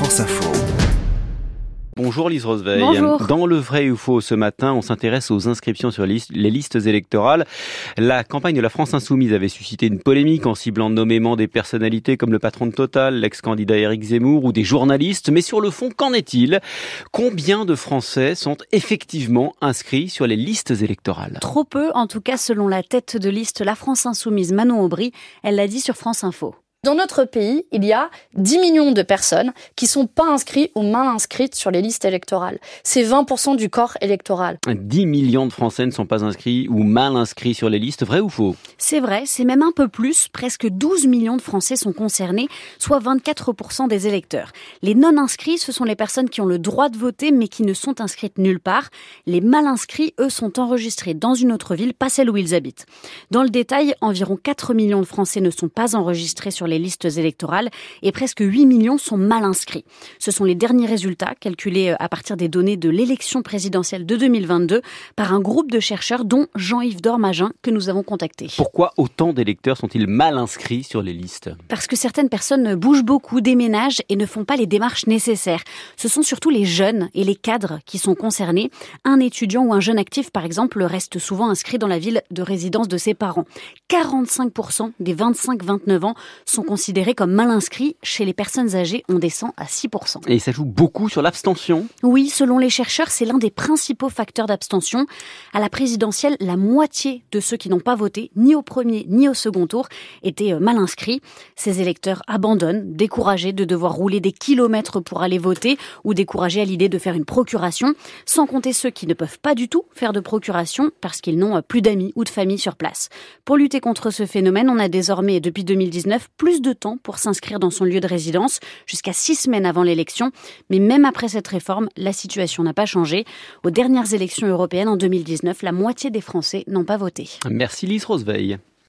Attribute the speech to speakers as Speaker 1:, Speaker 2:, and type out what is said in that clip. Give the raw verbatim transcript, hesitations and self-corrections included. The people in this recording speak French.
Speaker 1: France Info.
Speaker 2: Bonjour Lise Roseveil.
Speaker 3: Bonjour.
Speaker 2: Dans le vrai ou faux ce matin, on s'intéresse aux inscriptions sur les listes, les listes électorales. La campagne de la France Insoumise avait suscité une polémique en ciblant nommément des personnalités comme le patron de Total, l'ex-candidat Éric Zemmour ou des journalistes. Mais sur le fond, qu'en est-il ? Combien de Français sont effectivement inscrits sur les listes électorales ?
Speaker 3: Trop peu, en tout cas selon la tête de liste La France Insoumise, Manon Aubry. Elle l'a dit sur France Info.
Speaker 4: Dans notre pays, il y a dix millions de personnes qui ne sont pas inscrites ou mal inscrites sur les listes électorales. C'est vingt pour cent du corps électoral.
Speaker 2: dix millions de Français ne sont pas inscrits ou mal inscrits sur les listes, vrai ou faux ?
Speaker 3: C'est vrai, c'est même un peu plus. Presque douze millions de Français sont concernés, soit vingt-quatre pour cent des électeurs. Les non-inscrits, ce sont les personnes qui ont le droit de voter mais qui ne sont inscrites nulle part. Les mal inscrits, eux, sont enregistrés dans une autre ville, pas celle où ils habitent. Dans le détail, environ quatre millions de Français ne sont pas enregistrés sur les listes électorales et presque huit millions sont mal inscrits. Ce sont les derniers résultats calculés à partir des données de l'élection présidentielle de deux mille vingt-deux par un groupe de chercheurs dont Jean-Yves Dormagin que nous avons contacté.
Speaker 2: Pourquoi autant d'électeurs sont-ils mal inscrits sur les listes ?
Speaker 3: Parce que certaines personnes bougent beaucoup, déménagent et ne font pas les démarches nécessaires. Ce sont surtout les jeunes et les cadres qui sont concernés. Un étudiant ou un jeune actif, par exemple, reste souvent inscrit dans la ville de résidence de ses parents. quarante-cinq pour cent des vingt-cinq vingt-neuf ans sont considérés comme mal inscrits. Chez les personnes âgées, on descend à six pour cent.
Speaker 2: Et ça joue beaucoup sur l'abstention ?
Speaker 3: Oui, selon les chercheurs, c'est l'un des principaux facteurs d'abstention. À la présidentielle, la moitié de ceux qui n'ont pas voté, ni au premier ni au second tour, étaient mal inscrits. Ces électeurs abandonnent, découragés de devoir rouler des kilomètres pour aller voter ou découragés à l'idée de faire une procuration, sans compter ceux qui ne peuvent pas du tout faire de procuration parce qu'ils n'ont plus d'amis ou de famille sur place. Pour lutter contre ce phénomène, on a désormais, depuis deux mille dix-neuf, plus de temps pour s'inscrire dans son lieu de résidence, jusqu'à six semaines avant l'élection. Mais même après cette réforme, la situation n'a pas changé. Aux dernières élections européennes en deux mille dix-neuf, la moitié des Français n'ont pas voté.
Speaker 2: Merci Lise Roseveil.